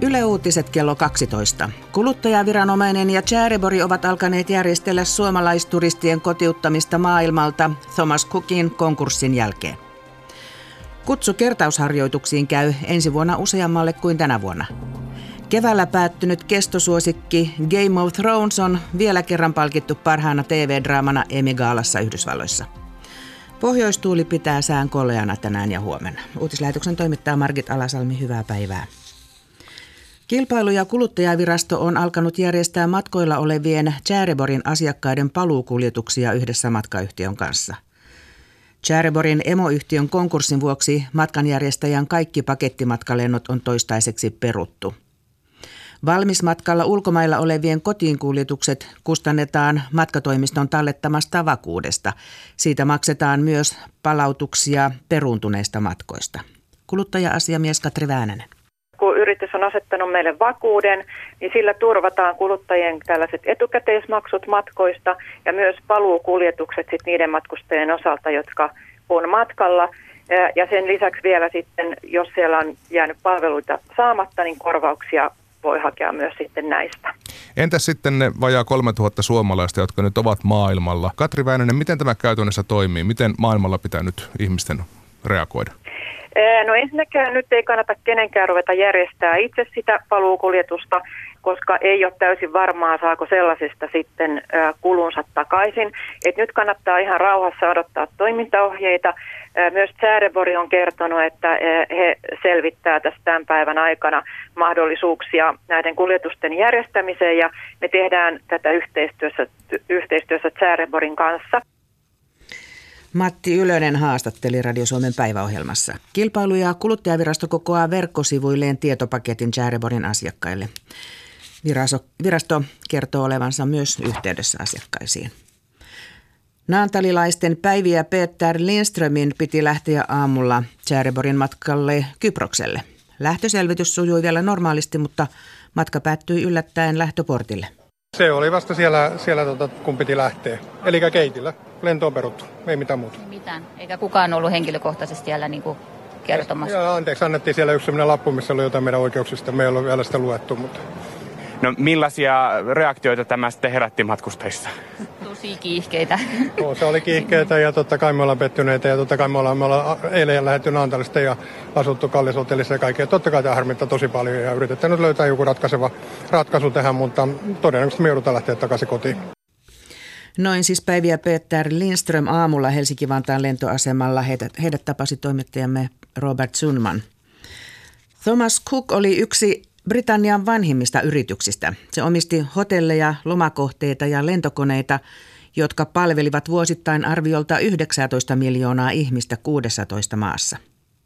Yle Uutiset kello 12. Kuluttajaviranomainen ja Tjäreborg ovat alkaneet järjestellä suomalaisturistien kotiuttamista maailmalta Thomas Cookin konkurssin jälkeen. Kutsu kertausharjoituksiin käy ensi vuonna useammalle kuin tänä vuonna. Keväällä päättynyt kestosuosikki Game of Thrones on vielä kerran palkittu parhaana TV-draamana Emmy-gaalassa Yhdysvalloissa. Pohjoistuuli pitää sään koleana tänään ja huomenna. Uutislähetyksen toimittaa Margit Alasalmi, hyvää päivää. Kilpailu- ja kuluttajavirasto on alkanut järjestää matkoilla olevien Tjäreborgin asiakkaiden paluukuljetuksia yhdessä matkayhtiön kanssa. Tjäreborgin emoyhtiön konkurssin vuoksi matkanjärjestäjän kaikki pakettimatkalennot on toistaiseksi peruttu. Valmismatkalla ulkomailla olevien kotiinkuljetukset kustannetaan matkatoimiston tallettamasta vakuudesta. Siitä maksetaan myös palautuksia peruuntuneista matkoista. Kuluttaja-asiamies Katri Väänänen. Kun yritys on asettanut meille vakuuden, niin sillä turvataan kuluttajien tällaiset etukäteismaksut matkoista ja myös paluukuljetukset sit niiden matkustajien osalta, jotka on matkalla. Ja sen lisäksi vielä sitten, jos siellä on jäänyt palveluita saamatta, niin korvauksia voi hakea myös sitten näistä. Entäs sitten ne vajaa 3000 suomalaista, jotka nyt ovat maailmalla? Katri Väinönen, miten tämä käytännössä toimii? Miten maailmalla pitää nyt ihmisten reagoida? No ensinnäkään nyt ei kannata kenenkään ruveta järjestää itse sitä paluukuljetusta, koska ei ole täysin varmaa, saako sellaisesta sitten kulunsa takaisin. Et nyt kannattaa ihan rauhassa odottaa toimintaohjeita. Myös Tjäreborg on kertonut, että he selvittää tästä tämän päivän aikana mahdollisuuksia näiden kuljetusten järjestämiseen ja me tehdään tätä yhteistyössä Tjäreborgin kanssa. Matti Ylönen haastatteli Radio Suomen päiväohjelmassa. Kilpailu- ja kuluttajavirasto kokoaa verkkosivuilleen tietopaketin Tjäreborgin asiakkaille. Virasto kertoo olevansa myös yhteydessä asiakkaisiin. Naantalilaisten Päivi ja Peter Lindströmin piti lähteä aamulla Tjäreborgin matkalle Kyprokselle. Lähtöselvitys sujui vielä normaalisti, mutta matka päättyi yllättäen lähtöportille. Se oli vasta siellä kun piti lähteä. Eli keitillä. Lento on peruttu. Ei mitään muuta. Mitään. Eikä kukaan ollut henkilökohtaisesti siellä kertomassa. Ja anteeksi, annettiin siellä yksi sellainen lappu, missä oli jotain meidän oikeuksista. Me ei ole vielä sitä luettu, mutta... No millaisia reaktioita tämä sitten herätti matkustajissa? Tosi kiihkeitä. Se oli kiihkeitä ja totta kai me ollaan pettyneitä ja totta kai me ollaan eilen lähdetty Naantalista ja asuttu Kallis-hotellissa ja kaikkea. Totta kai tämä harmittaa tosi paljon ja yritetään nyt löytää joku ratkaiseva ratkaisu tähän, mutta todennäköisesti me joudutaan lähteä takaisin kotiin. Noin siis Päivi ja Peter Lindström aamulla Helsinki-Vantaan lentoasemalla. Heidät tapasi toimittajamme Robert Sundman. Thomas Cook oli yksi Britannian vanhimmista yrityksistä. Se omisti hotelleja, lomakohteita ja lentokoneita, jotka palvelivat vuosittain arviolta 19 miljoonaa ihmistä 16 maassa.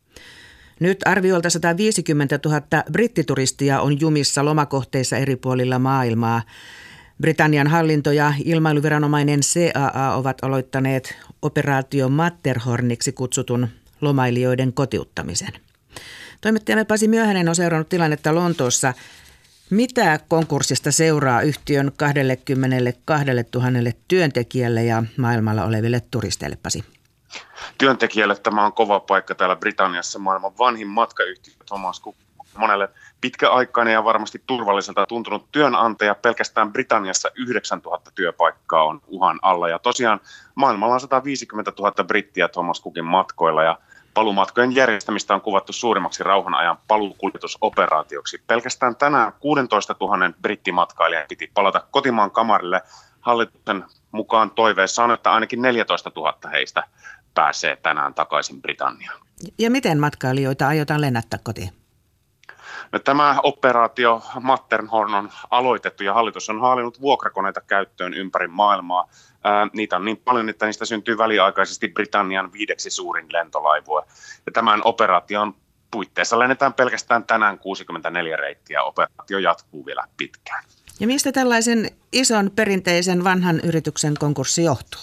Nyt arviolta 150 000 brittituristia on jumissa lomakohteissa eri puolilla maailmaa. Britannian hallinto ja ilmailuviranomainen CAA ovat aloittaneet operaatio Matterhorniksi kutsutun lomailijoiden kotiuttamisen. Toimittajamme Pasi Myöhänen on seurannut tilannetta Lontoossa. Mitä konkurssista seuraa yhtiön 22 000 työntekijälle ja maailmalla oleville turisteille, Pasi? Työntekijälle tämä on kova paikka täällä Britanniassa. Maailman vanhin matkayhtiö Thomas Cook, monelle pitkäaikainen ja varmasti turvalliselta tuntunut työnantaja. Pelkästään Britanniassa 9000 työpaikkaa on uhan alla. Ja tosiaan maailmalla on 150 000 brittiä Thomas Cookin matkoilla ja paluumatkojen järjestämistä on kuvattu suurimmaksi rauhanajan paluukuljetusoperaatioksi. Pelkästään tänään 16 000 brittimatkailijan piti palata kotimaan kamarille. Hallituksen mukaan toiveessa on, että ainakin 14 000 heistä pääsee tänään takaisin Britanniaan. Ja miten matkailijoita aiotaan lennättää kotiin? No, tämä operaatio Matterhorn on aloitettu ja hallitus on haalinnut vuokrakoneita käyttöön ympäri maailmaa. Niitä on niin paljon, että niistä syntyy väliaikaisesti Britannian 5. suurin lentolaivue. Ja tämän operaation puitteissa lennetään pelkästään tänään 64 reittiä. Operaatio jatkuu vielä pitkään. Ja mistä tällaisen ison perinteisen vanhan yrityksen konkurssi johtuu?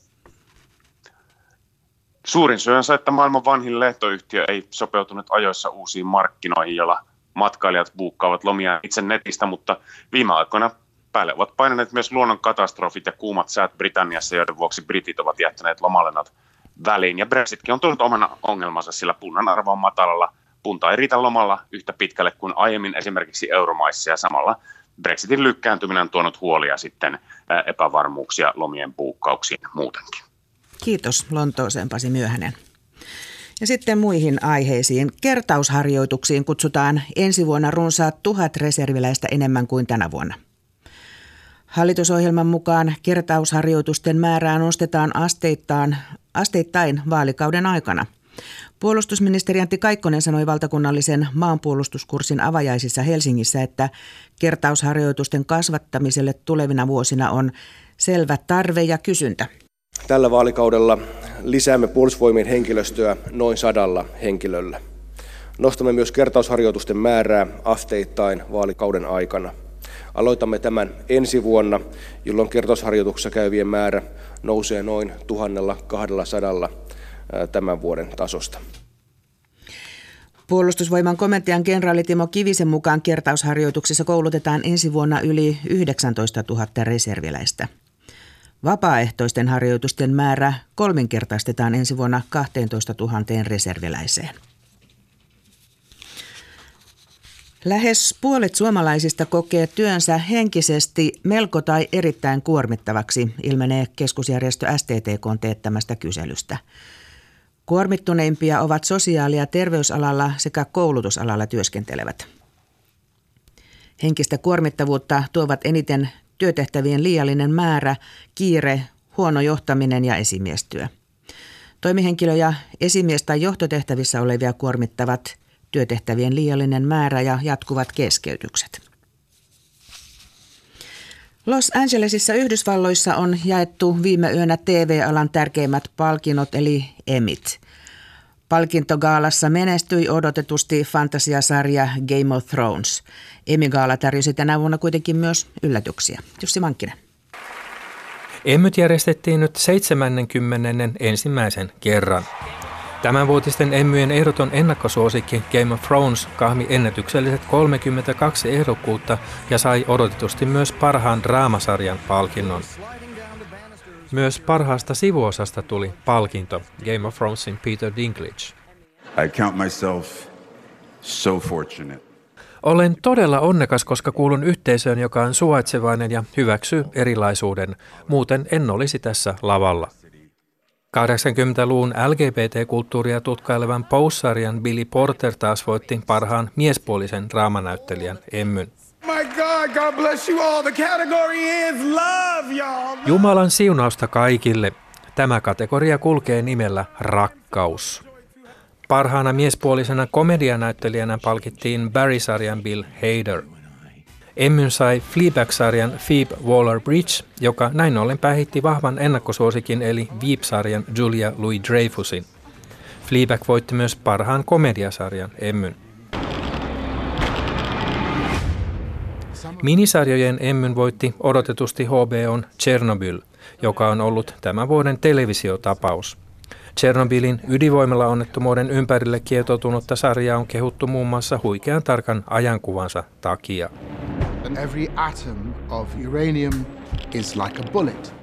Suurin syy on se, että maailman vanhin lentoyhtiö ei sopeutunut ajoissa uusiin markkinoihin, joilla matkailijat buukkaavat lomia itse netistä, mutta viime aikoina päälle ovat painaneet myös luonnonkatastrofit ja kuumat säät Britanniassa, joiden vuoksi britit ovat jättäneet lomalennot väliin. Ja Brexitkin on tullut omana ongelmansa, sillä punnan arvo on matalalla. punta ei riitä lomalla yhtä pitkälle kuin aiemmin esimerkiksi euromaissa, ja samalla Brexitin lykkääntyminen on tuonut huolia sitten epävarmuuksia lomien buukkauksiin muutenkin. Kiitos Lontooseen Pasi Myöhänen. Ja sitten muihin aiheisiin. Kertausharjoituksiin kutsutaan ensi vuonna runsaat 1000 reserviläistä enemmän kuin tänä vuonna. Hallitusohjelman mukaan kertausharjoitusten määrää nostetaan asteittain vaalikauden aikana. Puolustusministeri Antti Kaikkonen sanoi valtakunnallisen maanpuolustuskurssin avajaisissa Helsingissä, että kertausharjoitusten kasvattamiselle tulevina vuosina on selvä tarve ja kysyntä. Tällä vaalikaudella lisäämme puolustusvoimien henkilöstöä noin 100 henkilöllä. Nostamme myös kertausharjoitusten määrää asteittain vaalikauden aikana. Aloitamme tämän ensi vuonna, jolloin kertausharjoituksessa käyvien määrä nousee noin 1200 tämän vuoden tasosta. Puolustusvoiman komentajan kenraali Timo Kivisen mukaan kertausharjoituksissa koulutetaan ensi vuonna yli 19 000 reserviläistä. Vapaaehtoisten harjoitusten määrä kolminkertaistetaan ensi vuonna 12 000 reserviläiseen. Lähes puolet suomalaisista kokee työnsä henkisesti melko tai erittäin kuormittavaksi, ilmenee keskusjärjestö STTK:n teettämästä kyselystä. Kuormittuneimpia ovat sosiaali- ja terveysalalla sekä koulutusalalla työskentelevät. Henkistä kuormittavuutta tuovat eniten työtehtävien liiallinen määrä, kiire, huono johtaminen ja esimiestyö. Toimihenkilö ja esimies- tai johtotehtävissä olevia kuormittavat työtehtävien liiallinen määrä ja jatkuvat keskeytykset. Los Angelesissa Yhdysvalloissa on jaettu viime yönä TV-alan tärkeimmät palkinnot eli Emmyt. Palkintogaalassa menestyi odotetusti fantasiasarja Game of Thrones. Emmy-gaala tarjosi tänä vuonna kuitenkin myös yllätyksiä. Jussi Mankkinen. Emmyt järjestettiin nyt 71. kerran. Tämänvuotisten Emmyjen ehdoton ennakkosuosikki Game of Thrones kahmi ennätykselliset 32 ehdokkuutta ja sai odotetusti myös parhaan draamasarjan palkinnon. Myös parhaasta sivuosasta tuli palkinto Game of Thronesin Peter Dinklage. I count myself so fortunate. Olen todella onnekas, koska kuulun yhteisöön, joka on suvaitsevainen ja hyväksyy erilaisuuden. Muuten en olisi tässä lavalla. 80-luvun LGBT-kulttuuria tutkailevan Pose-sarjan Billy Porter taas voitti parhaan miespuolisen draamanäyttelijän Emmyn. God bless you all. The category is love, y'all. Jumalan siunausta kaikille. Tämä kategoria kulkee nimellä rakkaus. Parhaana miespuolisena komedianäyttelijänä palkittiin Barry-sarjan Bill Hader. Emmyn sai Fleabag-sarjan Phoebe Waller-Bridge, joka näin ollen päihitti vahvan ennakkosuosikin eli Veep-sarjan Julia Louis-Dreyfusin. Fleabag voitti myös parhaan komediasarjan Emmyn. Minisarjojen Emmyn voitti odotetusti HBO:n Chernobyl, joka on ollut tämän vuoden televisiotapaus. Chernobylin ydinvoimalaonnettomuuden ympärille kietoutunutta sarjaa on kehuttu muun muassa huikean tarkan ajankuvansa takia. Every atom of uranium is like a bullet.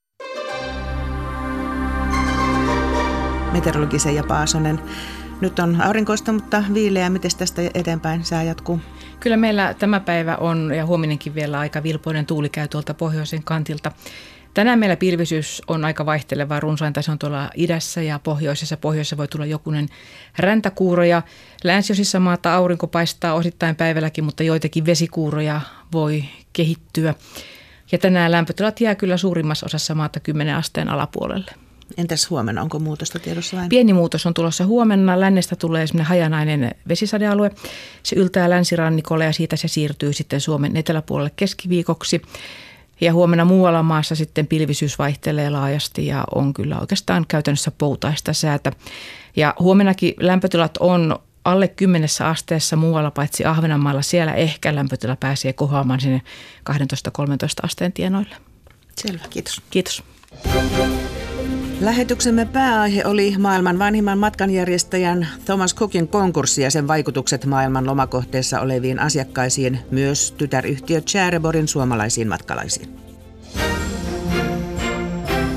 Meteorologi Seija Paasonen. Nyt on aurinkoista, mutta viileä. Miten tästä eteenpäin sää jatkuu? Kyllä meillä tämä päivä on ja huominenkin vielä aika vilpoinen tuuli käy tuolta pohjoisen kantilta. Tänään meillä pilvisyys on aika vaihtelevaa. Runsainta se on tuolla idässä ja pohjoisessa. Pohjoisessa voi tulla jokunen räntäkuuro. Länsiosissa maata aurinko paistaa osittain päivälläkin, mutta joitakin vesikuuroja voi kehittyä. Ja tänään lämpötilat jää kyllä suurimmassa osassa maata 10 asteen alapuolelle. Entäs huomenna? Onko muutosta tiedossa vai? Pieni muutos on tulossa huomenna. Lännestä tulee semmoinen hajanainen vesisadealue. Se yltää länsirannikolle ja siitä se siirtyy sitten Suomen eteläpuolelle keskiviikoksi. Ja huomenna muualla maassa sitten pilvisyys vaihtelee laajasti ja on kyllä oikeastaan käytännössä poutaista säätä. Ja huomennakin lämpötilat on alle 10 asteessa muualla paitsi Ahvenanmaalla. Siellä ehkä lämpötila pääsee kohoamaan sinne 12-13 asteen tienoille. Selvä, kiitos. Kiitos. Lähetyksemme pääaihe oli maailman vanhimman matkanjärjestäjän Thomas Cookin konkurssi ja sen vaikutukset maailman lomakohteessa oleviin asiakkaisiin, myös tytäryhtiö Chääreborgin suomalaisiin matkalaisiin.